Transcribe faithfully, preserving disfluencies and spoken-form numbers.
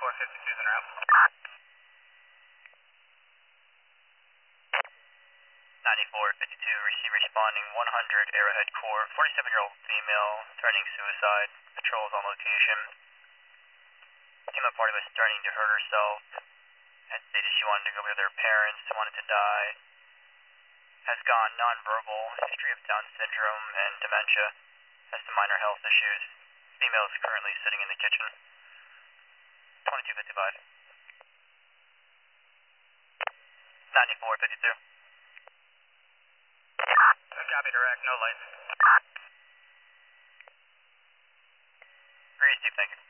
ninety-four fifty-two is en route. ninety-four fifty-two, receive responding one hundred Arrowhead Court, forty-seven-year-old female, threatening suicide, patrols on location. Female party was threatening to hurt herself, had stated she wanted to go with her parents, wanted to die, has gone nonverbal, history of Down syndrome and dementia, has some minor health issues. Female is currently sitting in the kitchen. twenty-two fifty-five. ninety-four fifty-two. Copy direct, no lights. Great, Steve, thank you.